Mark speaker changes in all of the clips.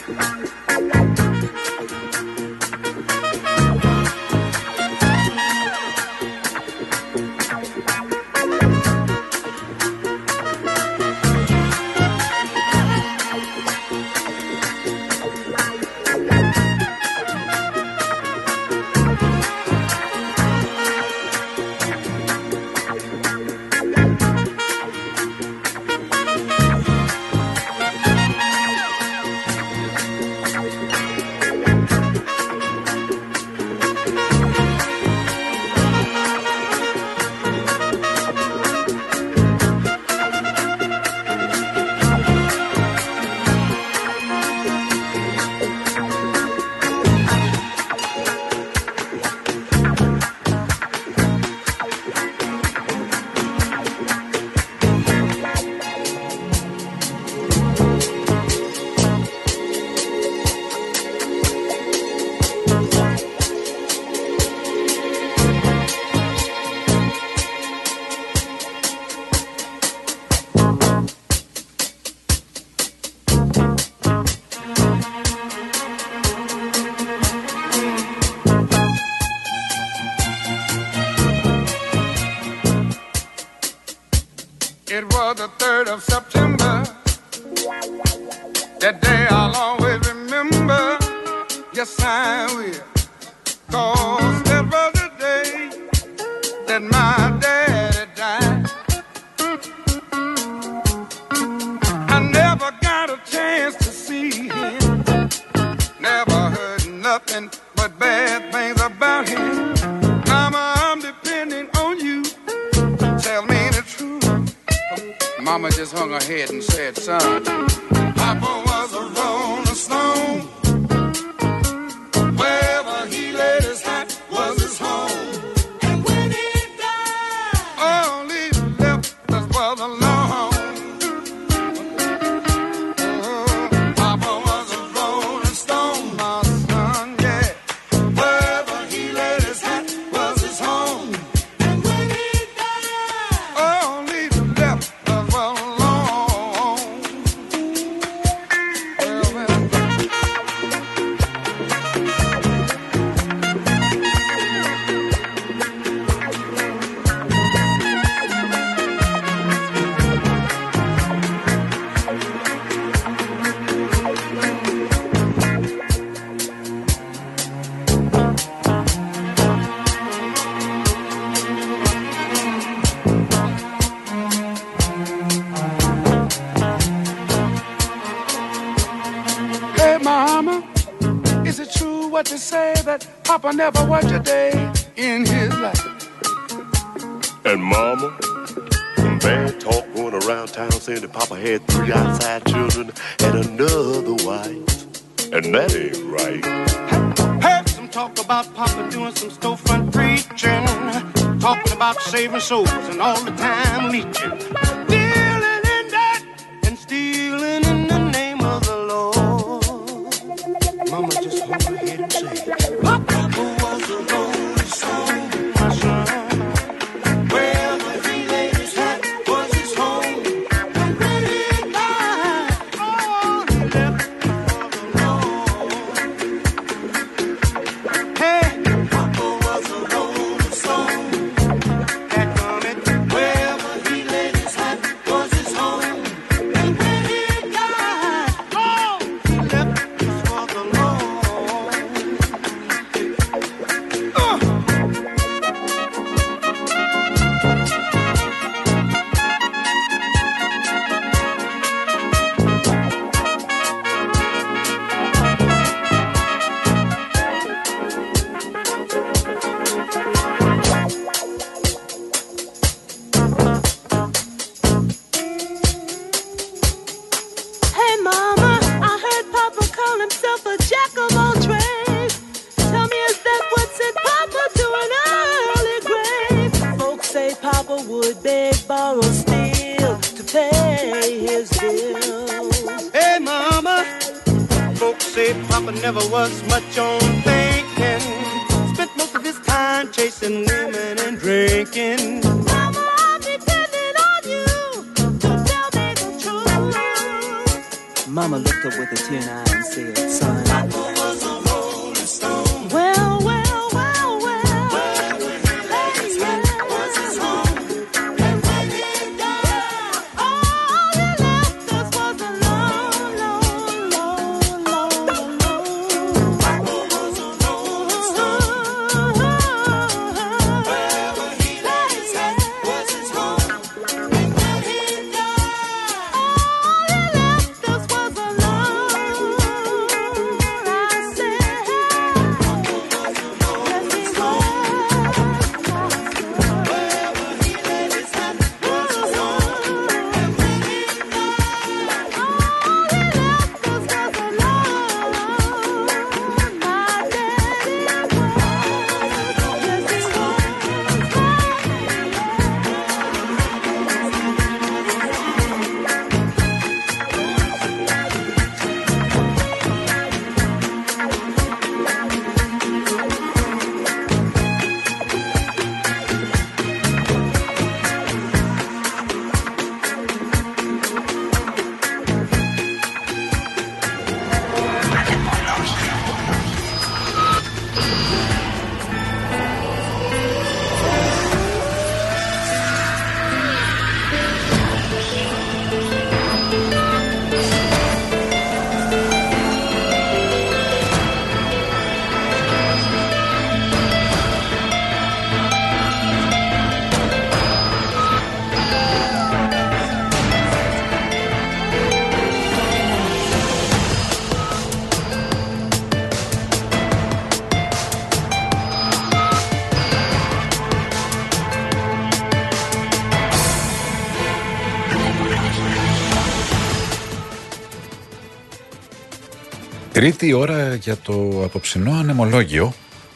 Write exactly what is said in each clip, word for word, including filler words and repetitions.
Speaker 1: It was the third of September. That day I'll always remember. Yes, I will. 'Cause that was the day that my daddy died. I never got a chance to see him. Never heard nothing but bad things about him. Mama, I'm depending on you. Tell me the truth. Mama just hung her head and said, son, Papa was a rolling stone. Wherever he laid his hat was his home. And when he died, all he left us was alone. Oh, Papa was a rolling stone, my son, yeah. Wherever he laid his hat was his home. And when he died, all he left us was alone. Well, well. Hey, Mama, is it true what they say that Papa never worked a day in his life?
Speaker 2: And Mama, some bad talk going around town saying that Papa had three outside children and another wife. And that ain't right.
Speaker 3: Heard some talk about Papa doing some storefront preaching, talking about saving souls and all the time leeching, dealing in that and stealing in the name of the Lord. Mama just hung her head and said, Papa was a rolling stone, my son. Wherever he laid his hat was his home. And when he died, all he left was alone. Hey, Papa was a rolling stone. That comment, wherever he laid his hat was his home. And when he died, all he left was alone. Uh.
Speaker 4: Hey, Mama, I heard Papa call himself a jack of all trades. Tell me, is that what sent Papa to an early grave? Folks say Papa would beg, borrow, steal to pay his bills.
Speaker 3: Hey, Mama, folks say Papa never was much on thinking. Spent most of his time chasing women and drinking.
Speaker 4: Mama, I'm depending on you to tell me the truth.
Speaker 5: Mama looked up with a tear in her eye and said, son, Papa was a rolling stone.
Speaker 4: Well, well, well, well.
Speaker 5: Where his head was his home. And when he died,
Speaker 4: All he left us was a lone, lone, lone, lone, lone.
Speaker 5: Papa was a rolling stone. Wherever he laid his head was his home. And when he died,
Speaker 4: All he left us was a lone. I said,
Speaker 5: Papa was a rolling
Speaker 4: yes, he
Speaker 5: stone.
Speaker 4: was.
Speaker 5: Wherever he laid his head was his home. And when he died,
Speaker 4: All he left us was a lone. My daddy was. Yes, he was.
Speaker 6: Τρίτη ώρα για το απόψινό ανεμολόγιο.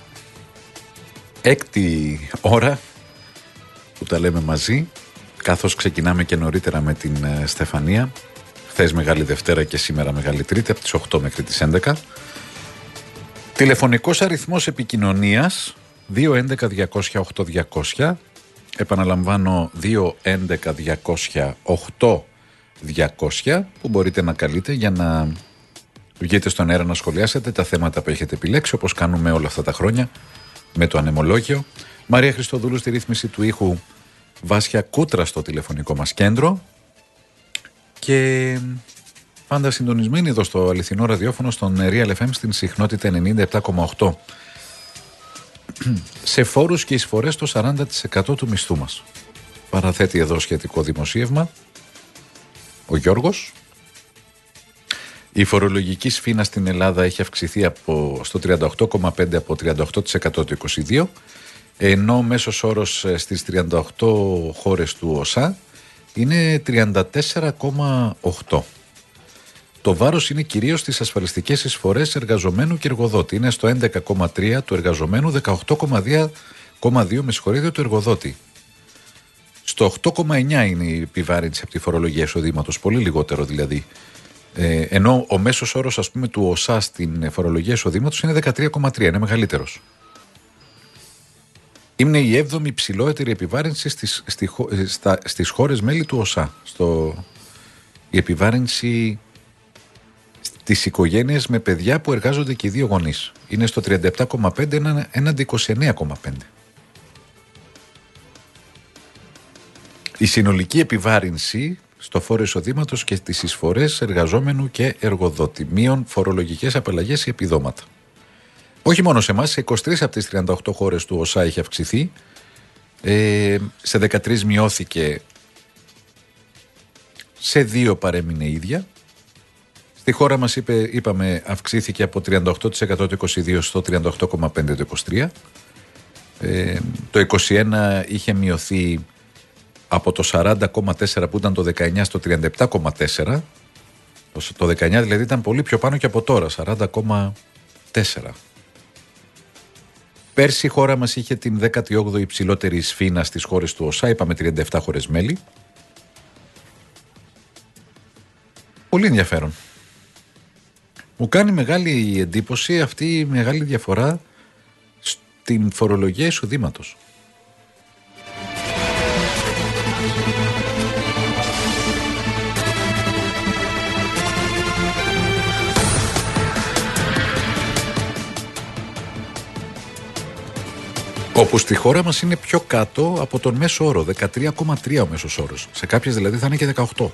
Speaker 6: Έκτη ώρα που τα λέμε μαζί, καθώς ξεκινάμε και νωρίτερα με την ε, Στεφανία. Χθες Μεγάλη Δευτέρα και σήμερα Μεγάλη Τρίτη, από τις οκτώ μέχρι τις έντεκα. Τηλεφωνικός αριθμός επικοινωνίας δύο έντεκα διακόσια οκτώ διακόσια. Επαναλαμβάνω, δύο έντεκα διακόσια οκτώ διακόσια, που μπορείτε να καλείτε για να βγείτε στον αέρα να σχολιάσετε τα θέματα που έχετε επιλέξει, όπως κάνουμε όλα αυτά τα χρόνια με το ανεμολόγιο. Μαρία Χριστοδούλου στη ρύθμιση του ήχου, Βάσια Κούτρα στο τηλεφωνικό μας κέντρο και πάντα συντονισμένοι εδώ στο αληθινό ραδιόφωνο, στον Real εφ εμ στην συχνότητα ενενήντα επτά κόμμα οκτώ. Σε φόρους και εισφορές το σαράντα τοις εκατό του μισθού μας. Παραθέτει εδώ σχετικό δημοσίευμα ο Γιώργος. Η φορολογική σφήνα στην Ελλάδα έχει αυξηθεί από, στο τριάντα οκτώ κόμμα πέντε από τριάντα οκτώ τοις εκατό το είκοσι δύο, ενώ ο μέσος όρος στις τριάντα οκτώ χώρες του ΟΣΑ είναι τριάντα τέσσερα κόμμα οκτώ. Το βάρος είναι κυρίως στις ασφαλιστικές εισφορές εργαζομένου και εργοδότη. Είναι στο έντεκα κόμμα τρία του εργαζομένου, δεκαοκτώ κόμμα δύο με συγχωρείτε του εργοδότη. Στο οκτώ κόμμα εννιά είναι η επιβάρυνση από τη φορολογία εισοδήματος, πολύ λιγότερο δηλαδή. Ε, ενώ ο μέσος όρος, ας πούμε, του ΟΣΑ στην φορολογία εισοδήματος είναι δεκατρία κόμμα τρία, είναι μεγαλύτερος. Είναι η έβδομη υψηλότερη επιβάρυνση στις, στη, στα, στις χώρες μέλη του ΟΣΑ. Στο, η επιβάρυνση στις οικογένειες με παιδιά που εργάζονται και οι δύο γονείς είναι στο τριάντα επτά κόμμα πέντε έναντι είκοσι εννέα κόμμα πέντε. Η συνολική επιβάρυνση στο φόρο εισοδήματος και στις εισφορές εργαζόμενου και εργοδότη, μείον φορολογικές απαλλαγές ή επιδόματα. Όχι μόνο σε εμάς, σε είκοσι τρεις από τις τριάντα οκτώ χώρες του ΟΣΑ έχει αυξηθεί, ε, σε δεκατρείς μειώθηκε, σε δύο παρέμεινε ίδια. Στη χώρα μας, είπε, είπαμε, αυξήθηκε από τριάντα οκτώ τοις εκατό το είκοσι δύο στο τριάντα οκτώ κόμμα πέντε το είκοσι τρία. Ε, το είκοσι ένα είχε μειωθεί από το σαράντα κόμμα τέσσερα που ήταν το δεκαεννιά στο τριάντα επτά κόμμα τέσσερα. Το δεκαεννιά δηλαδή ήταν πολύ πιο πάνω και από τώρα, σαράντα κόμμα τέσσερα. Πέρσι η χώρα μας είχε την δέκατη όγδοη υψηλότερη σφήνα στις χώρες του ΟΣΑ, είπαμε τριάντα επτά χώρες μέλη. Πολύ ενδιαφέρον. Μου κάνει μεγάλη εντύπωση αυτή η μεγάλη διαφορά στην φορολογία εισοδήματος. Όπου στη χώρα μας είναι πιο κάτω από τον μέσο όρο, δεκατρία κόμμα τρία ο μέσος όρος. Σε κάποιες δηλαδή θα είναι και δεκαοκτώ.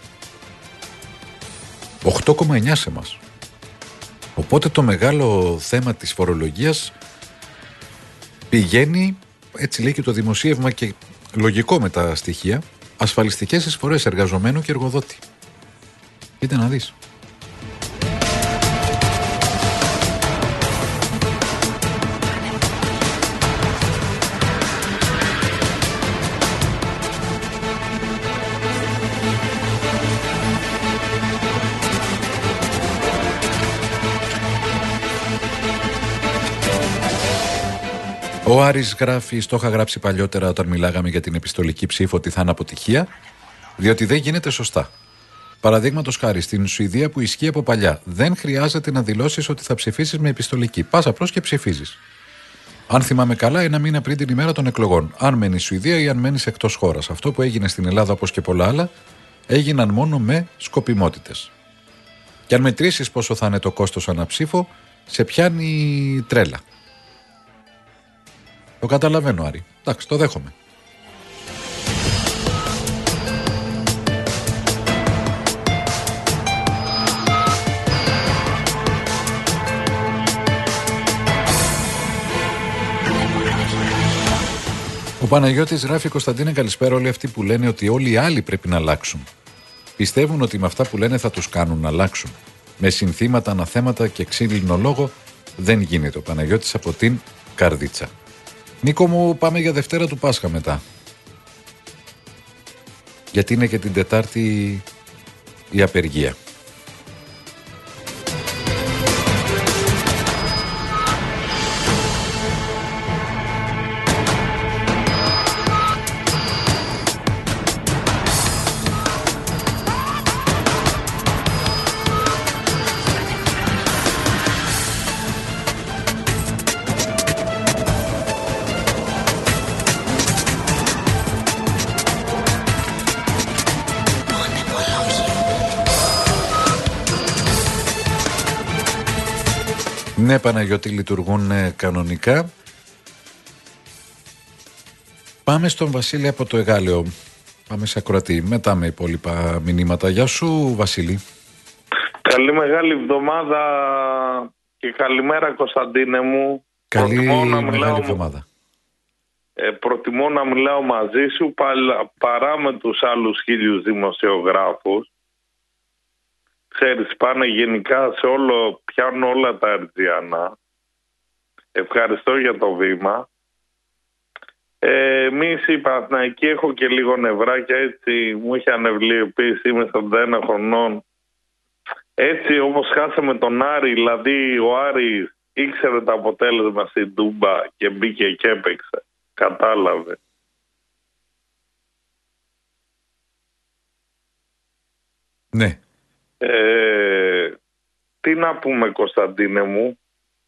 Speaker 6: οκτώ κόμμα εννιά σε εμάς. Οπότε το μεγάλο θέμα της φορολογίας πηγαίνει, έτσι λέει και το δημοσίευμα και λογικό με τα στοιχεία, ασφαλιστικές εισφορές εργαζομένου και εργοδότη. Κοίτα να δεις. Ο Άρης γράφει, στο είχα γράψει παλιότερα όταν μιλάγαμε για την επιστολική ψήφο, ότι θα είναι αποτυχία, διότι δεν γίνεται σωστά. Παραδείγματος χάρη, στην Σουηδία που ισχύει από παλιά, δεν χρειάζεται να δηλώσεις ότι θα ψηφίσεις με επιστολική. Πας απλώς και ψηφίζεις. Αν θυμάμαι καλά, ένα μήνα πριν την ημέρα των εκλογών. Αν μένεις Σουηδία ή αν μένεις εκτός χώρας. Αυτό που έγινε στην Ελλάδα, όπως και πολλά άλλα, έγιναν μόνο με σκοπιμότητες. Και αν μετρήσεις πόσο θα είναι το κόστος ανά ψήφο, σε πιάνει τρέλα. Το καταλαβαίνω, Άρη. Εντάξει, το δέχομαι. Ο Παναγιώτης γράφει, Κωνσταντίνε, καλησπέρα. Όλοι αυτοί που λένε ότι όλοι οι άλλοι πρέπει να αλλάξουν, πιστεύουν ότι με αυτά που λένε θα τους κάνουν να αλλάξουν. Με συνθήματα, αναθέματα και ξύλινο λόγο δεν γίνεται. Ο Παναγιώτης από την Καρδίτσα. Νίκο μου, πάμε για Δευτέρα του Πάσχα μετά. Γιατί είναι και την Τετάρτη η απεργία. Ναι, Παναγιώτη, λειτουργούν ε, κανονικά. Πάμε στον Βασίλη από το Εγάλεο. Πάμε σε ακροατή. Μετά με υπόλοιπα μηνύματα. Γεια σου, Βασίλη.
Speaker 7: Καλή μεγάλη εβδομάδα και καλημέρα, Κωνσταντίνε μου.
Speaker 6: Καλή
Speaker 7: μεγάλη
Speaker 6: μιλάω, εβδομάδα.
Speaker 7: Ε, προτιμώ να μιλάω μαζί σου παρά με τους άλλους χίλιους δημοσιογράφους. Ξέρεις, πάνε γενικά σε όλο, πιάνουν όλα τα ερτζιανά. Ευχαριστώ για το βήμα. Ε, εμείς οι Παναθηναϊκοί, έχω και λίγο νευράκια, έτσι μου είχε ανεβληπίσει, είμαι στα έντεκα χρονών. Έτσι όπως χάσαμε τον Άρη, δηλαδή ο Άρης ήξερε το αποτέλεσμα στην Τούμπα και μπήκε και έπαιξε. Κατάλαβε.
Speaker 6: Ναι.
Speaker 7: Ε, τι να πούμε, Κωνσταντίνε μου.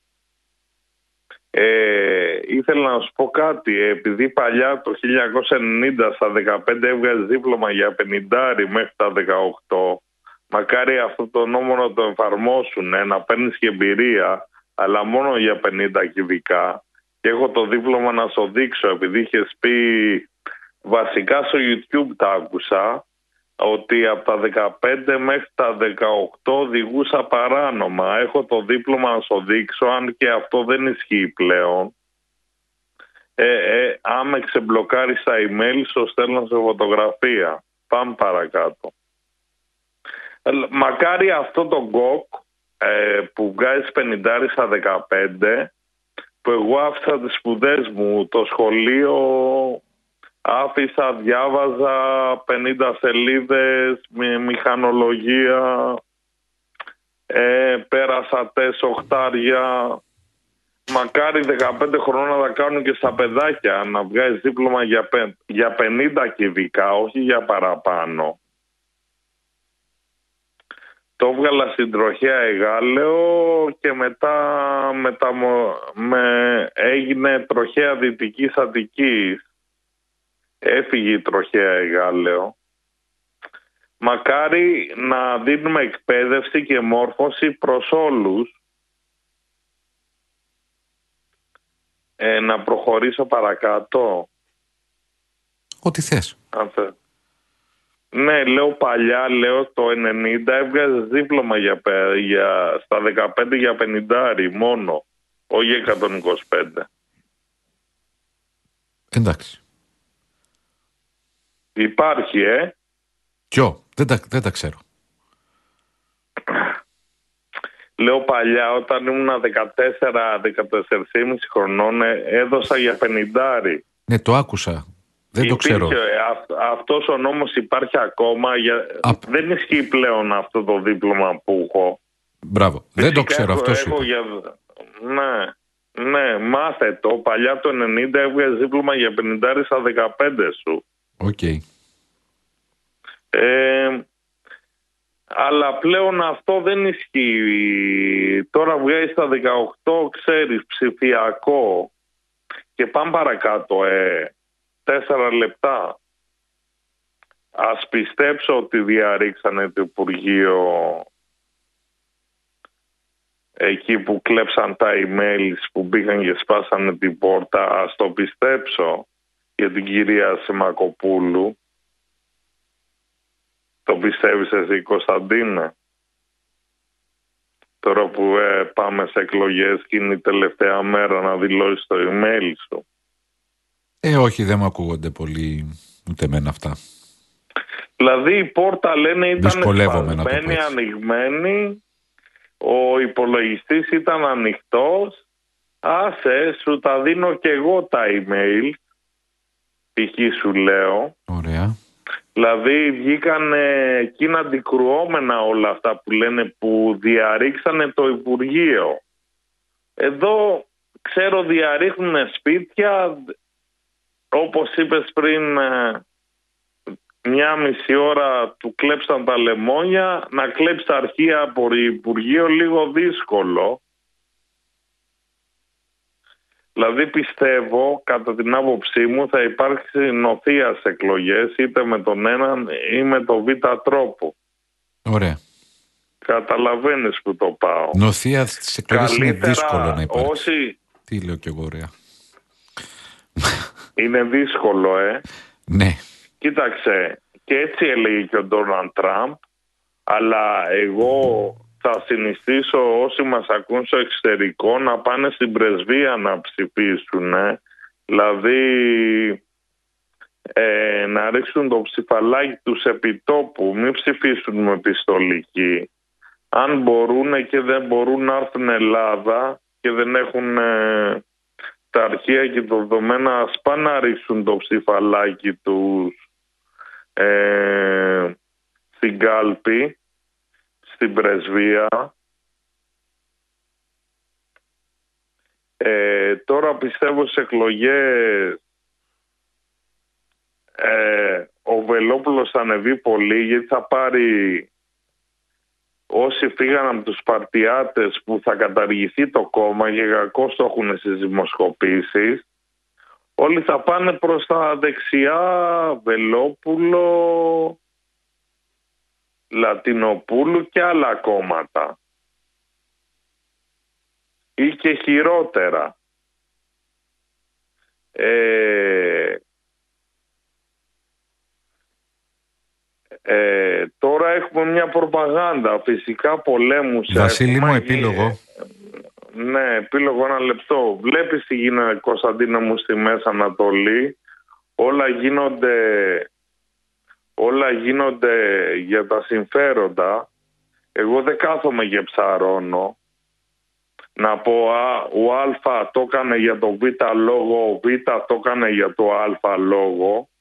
Speaker 7: Ε, ήθελα να σου πω κάτι. Επειδή παλιά το χίλια εννιακόσια ενενήντα στα δεκαπέντε έβγαζε δίπλωμα για πενήντα μέχρι τα δεκαοκτώ, μακάρι αυτό το νόμο να το εφαρμόσουν, ε, να παίρνεις και εμπειρία, αλλά μόνο για πενήντα κυβικά. Και έχω το δίπλωμα να σου δείξω, επειδή είχες πει, βασικά στο YouTube τα άκουσα, ότι από τα δεκαπέντε μέχρι τα δεκαοκτώ οδηγούσα παράνομα. Έχω το δίπλωμα να σου δείξω, αν και αυτό δεν ισχύει πλέον. Ε, ε, άμα ξεμπλοκάρεις τα email, σου στέλνω σε φωτογραφία. Πάμε παρακάτω. Ε, μακάρι αυτό το γκοκ ε, που βγάζει πενήντα στα δεκαπέντε, που εγώ άφησα τις σπουδές μου, το σχολείο άφησα, διάβαζα πενήντα σελίδες με μηχανολογία, ε, πέρασα τες οχτάρια. Μακάρι δεκαπέντε χρόνια να τα κάνουν και στα παιδάκια, να βγάζεις δίπλωμα για, πεν, για πενήντα κυβικά, όχι για παραπάνω. Το έβγαλα στην τροχέα Εγάλεο και μετά, μετά με, έγινε τροχέα Δυτικής Αττικής. Έφυγε η τροχέα Εγάλεο. Μακάρι να δίνουμε εκπαίδευση και μόρφωση προς όλους. ε, να προχωρήσω παρακάτω.
Speaker 6: Ό,τι θες.
Speaker 7: Αν θε... Ναι, λέω παλιά, λέω το ενενήντα έβγαζε δίπλωμα για, για, στα δεκαπέντε για πενηντάρι μόνο, όχι εκατόν είκοσι πέντε.
Speaker 6: Εντάξει.
Speaker 7: Υπάρχει, ε.
Speaker 6: Ποιο, δεν τα, δεν τα ξέρω.
Speaker 7: Λέω παλιά, όταν ήμουν δεκατέσσερα δεκατέσσερα και μισό χρονών, έδωσα για πενηντάρι.
Speaker 6: Ναι, το άκουσα. Δεν
Speaker 7: Υπήρχε,
Speaker 6: το ξέρω.
Speaker 7: Α, αυτός ο νόμος υπάρχει ακόμα. Για... Α... Δεν ισχύει πλέον αυτό το δίπλωμα που έχω.
Speaker 6: Μπράβο. Φυσικά δεν το ξέρω, αυτό σου
Speaker 7: για... Ναι, ναι, μάθε το. Παλιά το ενενήντα έβγαζε δίπλωμα για πενηντάρι στα δεκαπέντε σου.
Speaker 6: Οκ. Okay.
Speaker 7: Ε, αλλά πλέον αυτό δεν ισχύει. Τώρα βγαίνει στα δεκαοκτώ, ξέρεις, ψηφιακό. Και πάμε παρακάτω, ε. Τέσσερα λεπτά. Ας πιστέψω ότι διαρρήξανε το Υπουργείο εκεί που κλέψαν τα emails που μπήκαν και σπάσανε την πόρτα. Ας το πιστέψω για την κυρία Σιμακοπούλου. Το πιστεύεις εσύ, Κωνσταντίνε? Τώρα που ε, πάμε σε εκλογές και είναι η τελευταία μέρα να δηλώσεις το email σου.
Speaker 6: Ε, όχι, δεν μου ακούγονται πολύ ούτε εμένα αυτά.
Speaker 7: Δηλαδή η πόρτα, λένε, ήταν σπασμένη, ανοιγμένη, ο υπολογιστής ήταν ανοιχτός. Άσε, σου τα δίνω και εγώ τα email, π.χ. σου λέω.
Speaker 6: Ωραία.
Speaker 7: Δηλαδή βγήκαν εκείνα αντικρουόμενα όλα αυτά που λένε, που διαρρήξανε το Υπουργείο. Εδώ, ξέρω, διαρρήχνουν σπίτια, όπως είπες πριν, μια μισή ώρα του κλέψαν τα λεμόνια, να κλέψει τα αρχεία από Υπουργείο λίγο δύσκολο. Δηλαδή πιστεύω, κατά την άποψή μου, θα υπάρξει νοθεία σε εκλογές, είτε με τον έναν ή με τον β' τρόπο.
Speaker 6: Ωραία.
Speaker 7: Καταλαβαίνεις που το πάω.
Speaker 6: Νοθεία στις εκλογές είναι δύσκολο να υπάρξει.
Speaker 7: Όσοι...
Speaker 6: Τι λέω κι εγώ, ωραία.
Speaker 7: Είναι δύσκολο, ε.
Speaker 6: Ναι.
Speaker 7: Κοίταξε, και έτσι έλεγε και ο Ντόναλντ Τραμπ, αλλά εγώ θα συνιστήσω όσοι μας ακούν στο εξωτερικό να πάνε στην πρεσβεία να ψηφίσουν, ε. Δηλαδή ε, να ρίξουν το ψηφαλάκι τους επιτόπου, μην ψηφίσουν με πιστολική. Αν μπορούν και δεν μπορούν να έρθουν Ελλάδα και δεν έχουν... Ε, τα αρχεία και τα δεδομένα, ας πάνε να ρίξουν το ψηφαλάκι τους ε, στην κάλπη, στην πρεσβεία. Ε, τώρα πιστεύω στις εκλογές ε, ο Βελόπουλος θα ανεβεί πολύ, γιατί θα πάρει όσοι φύγαν από τους παρτιάτες που θα καταργηθεί το κόμμα και κακώς το έχουν στις δημοσκοπήσεις, όλοι θα πάνε προς τα δεξιά, Βελόπουλο, Λατινοπούλου και άλλα κόμματα. Ή και χειρότερα. Ε, Ε, τώρα έχουμε μια προπαγάνδα, φυσικά πολέμους.
Speaker 6: Βασίλη μου, επίλογο.
Speaker 7: Ναι, επίλογο, ένα λεπτό. Βλέπεις τι γίνεται, Κωνσταντίνα μου, στη Μέση Ανατολή. Όλα γίνονται, όλα γίνονται για τα συμφέροντα. Εγώ δεν κάθομαι και ψαρώνω. Να πω, α, ο Α το έκανε για το Β λόγο, ο Β το έκανε για το Α λόγο.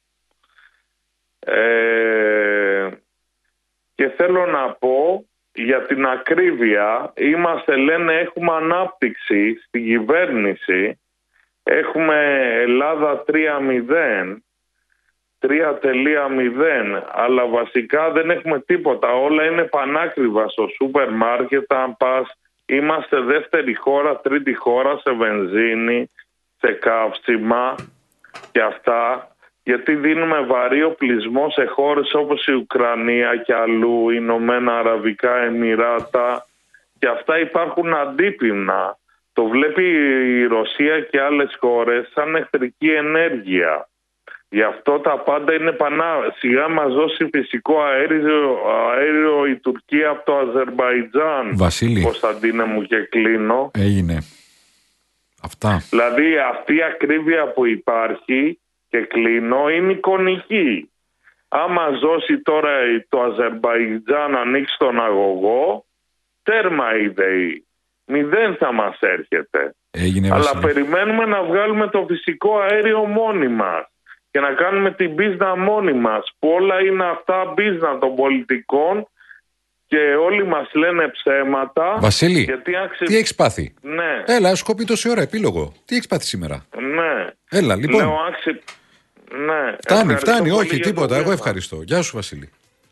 Speaker 7: Ε, και θέλω να πω για την ακρίβεια, είμαστε, λένε, έχουμε ανάπτυξη στην κυβέρνηση, έχουμε Ελλάδα τρία μηδέν, τρία μηδέν, αλλά βασικά δεν έχουμε τίποτα, όλα είναι πανάκριβα στο σούπερ μάρκετ. Αν πας, είμαστε δεύτερη χώρα, τρίτη χώρα σε βενζίνη, σε καύσιμα και αυτά. Γιατί δίνουμε βαρύ οπλισμό σε χώρες όπως η Ουκρανία και αλλού, Ηνωμένα Αραβικά Εμιράτα, και αυτά υπάρχουν αντίπεινα. το βλέπει η Ρωσία και άλλες χώρες σαν εχθρική ενέργεια. Γι' αυτό τα πάντα είναι πανά. Σιγά μας δώσει φυσικό αέριο, αέριο η Τουρκία από το Αζερμπαϊτζάν.
Speaker 6: Βασίλη,
Speaker 7: Κωνσταντίνε μου, και κλείνω.
Speaker 6: έγινε. Αυτά.
Speaker 7: Δηλαδή αυτή η ακρίβεια που υπάρχει, και κλείνω, είναι εικονική. Άμα δώσει τώρα το Αζερμπαϊτζάν να ανοίξει τον αγωγό, τέρμα η ΔΕΗ. Μηδέν θα μας έρχεται.
Speaker 6: Έγινε,
Speaker 7: Αλλά
Speaker 6: Βασίλη.
Speaker 7: περιμένουμε να βγάλουμε το φυσικό αέριο μόνοι μας και να κάνουμε την μπίζνα μόνοι μας, που όλα είναι αυτά μπίζνα των πολιτικών και όλοι μας λένε ψέματα.
Speaker 6: Βασίλη,
Speaker 7: γιατί άξι...
Speaker 6: τι έχεις πάθει?
Speaker 7: Ναι,
Speaker 6: Έλα, σου κόπει τόση ώρα, επίλογο. Τι έχεις πάθει σήμερα?
Speaker 7: ναι.
Speaker 6: Έλα, λοιπόν.
Speaker 7: Λέω, άξι... ναι.
Speaker 6: Φτάνει,
Speaker 7: Ευχαριστώ
Speaker 6: φτάνει,
Speaker 7: πολύ
Speaker 6: όχι,
Speaker 7: για το
Speaker 6: τίποτα. Εγώ
Speaker 7: βήμα.
Speaker 6: ευχαριστώ. Γεια σου, Βασίλη.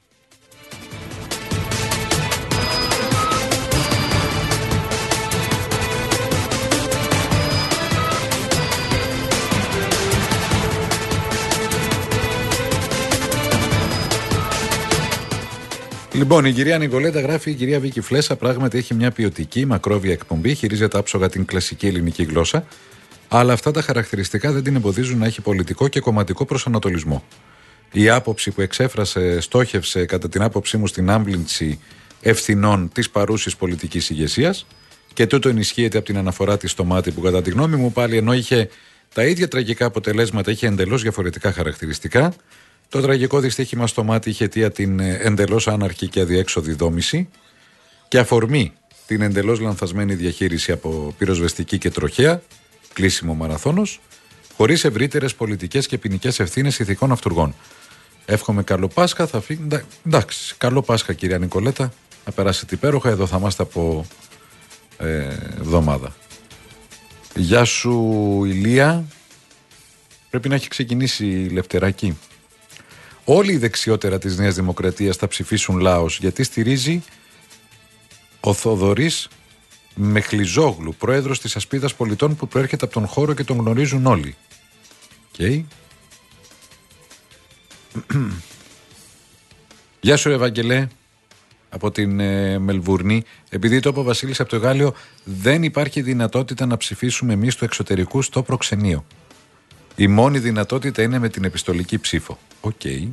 Speaker 6: Λοιπόν, η κυρία Νικολέτα γράφει: η κυρία Βίκη Φλέσσα πράγματι έχει μια ποιοτική, μακρόβια εκπομπή, χειρίζεται άψογα την κλασική ελληνική γλώσσα, αλλά αυτά τα χαρακτηριστικά δεν την εμποδίζουν να έχει πολιτικό και κομματικό προσανατολισμό. Η άποψη που εξέφρασε στόχευσε, κατά την άποψή μου, στην άμπλυνση ευθυνών της παρούσης πολιτικής ηγεσίας, και τούτο ενισχύεται από την αναφορά της στο μάτι, που κατά τη γνώμη μου πάλι, ενώ είχε τα ίδια τραγικά αποτελέσματα, είχε εντελώς διαφορετικά χαρακτηριστικά. Το τραγικό δυστύχημα στο μάτι είχε αιτία την εντελώς άναρχη και αδιέξοδη δόμηση και αφορμή την εντελώς λανθασμένη διαχείριση από πυροσβεστική και τροχέα, κλείσιμο μαραθώνος, χωρίς ευρύτερες πολιτικές και ποινικές ευθύνες ηθικών αυτουργών. Εύχομαι καλό Πάσχα, θα φύγει. Εντάξει, καλό Πάσχα, κυρία Νικολέτα. Να περάσετε υπέροχα, εδώ θα είμαστε από ε, εβδομάδα. Γεια σου, Ηλία. Πρέπει να έχει ξεκινήσει η Λευτεράκη. Όλοι οι δεξιότερα της Νέας Δημοκρατίας θα ψηφίσουν λαός, γιατί στηρίζει ο Θοδωρής Μεχλιζόγλου, πρόεδρος της Ασπίδας Πολιτών, που προέρχεται από τον χώρο και τον γνωρίζουν όλοι. Okay. Γεια σου, Ευαγγελέ, από την ε, Μελβούρνη. Επειδή το είπε ο Βασίλης από το Γάλλιο, δεν υπάρχει δυνατότητα να ψηφίσουμε εμείς του εξωτερικού στο προξενείο. Η μόνη δυνατότητα είναι με την επιστολική ψήφο. Οκ. Okay.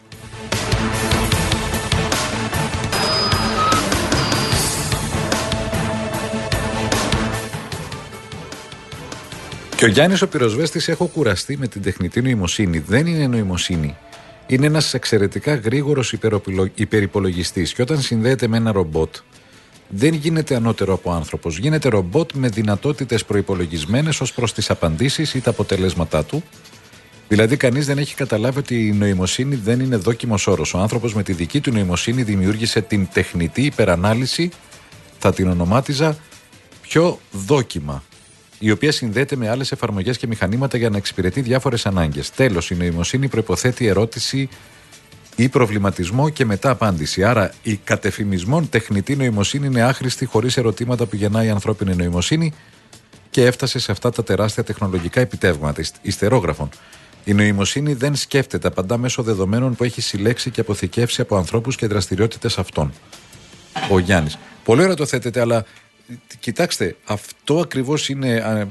Speaker 6: Και ο Γιάννης ο πυροσβέστης: έχω κουραστεί με την τεχνητή νοημοσύνη. Δεν είναι νοημοσύνη. Είναι ένας εξαιρετικά γρήγορος υπερυπολογιστής. Και όταν συνδέεται με ένα ρομπότ, δεν γίνεται ανώτερο από άνθρωπος. Γίνεται ρομπότ με δυνατότητες προϋπολογισμένες ως προς τις απαντήσεις ή τα αποτελέσματά του. Δηλαδή, κανείς δεν έχει καταλάβει ότι η νοημοσύνη δεν είναι δόκιμος όρος. Ο άνθρωπος με τη δική του νοημοσύνη δημιούργησε την τεχνητή υπερανάλυση, θα την ονομάτιζα πιο δόκιμα, η οποία συνδέεται με άλλες εφαρμογές και μηχανήματα για να εξυπηρετεί διάφορες ανάγκες. Τέλος, η νοημοσύνη προϋποθέτει ερώτηση ή προβληματισμό και μετά απάντηση. Άρα, η κατεφημισμόν τεχνητή νοημοσύνη είναι άχρηστη χωρίς ερωτήματα που γεννάει η ανθρώπινη νοημοσύνη και έφτασε σε αυτά τα τεράστια τεχνολογικά επιτεύγματα. Ιστερόγραφον. Η νοημοσύνη δεν σκέφτεται, απαντά μέσω δεδομένων που έχει συλλέξει και αποθηκεύσει από ανθρώπους και δραστηριότητες αυτών. Ο Γιάννης. Πολύ ωραία το θέτετε, αλλά κοιτάξτε, αυτό ακριβώς είναι.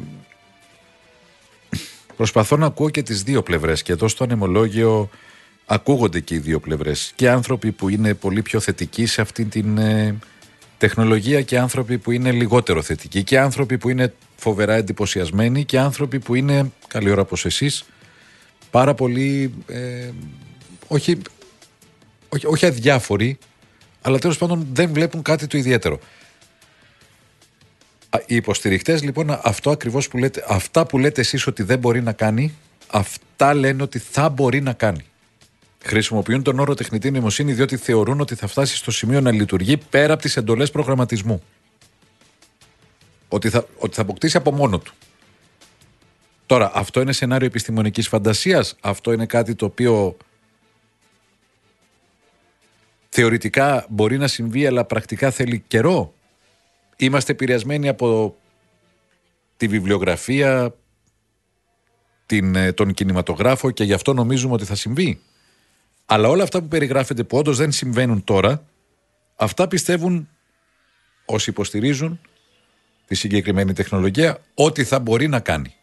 Speaker 6: Προσπαθώ να ακούω και τις δύο πλευρές, και εδώ στο ανεμολόγιο ακούγονται και οι δύο πλευρές. Και άνθρωποι που είναι πολύ πιο θετικοί σε αυτή την ε, τεχνολογία, και άνθρωποι που είναι λιγότερο θετικοί, και άνθρωποι που είναι φοβερά εντυπωσιασμένοι, και άνθρωποι που είναι, καλή ώρα όπως εσείς, πάρα πολύ ε, όχι, όχι, όχι αδιάφοροι, αλλά τέλος πάντων δεν βλέπουν κάτι το ιδιαίτερο. Οι υποστηριχτές, λοιπόν, αυτό ακριβώς που λέτε, αυτά που λέτε εσείς ότι δεν μπορεί να κάνει, αυτά λένε ότι θα μπορεί να κάνει. Χρησιμοποιούν τον όρο τεχνητή νοημοσύνη διότι θεωρούν ότι θα φτάσει στο σημείο να λειτουργεί πέρα από τις εντολές προγραμματισμού. Ότι θα, ότι θα αποκτήσει από μόνο του. Τώρα, αυτό είναι σενάριο επιστημονικής φαντασίας. Αυτό είναι κάτι το οποίο θεωρητικά μπορεί να συμβεί, αλλά πρακτικά θέλει καιρό. Είμαστε επηρεασμένοι από τη βιβλιογραφία, την, τον κινηματογράφο, και γι' αυτό νομίζουμε ότι θα συμβεί. Αλλά όλα αυτά που περιγράφεται, που όντως δεν συμβαίνουν τώρα, αυτά πιστεύουν όσοι υποστηρίζουν τη συγκεκριμένη τεχνολογία, ό,τι θα μπορεί να κάνει.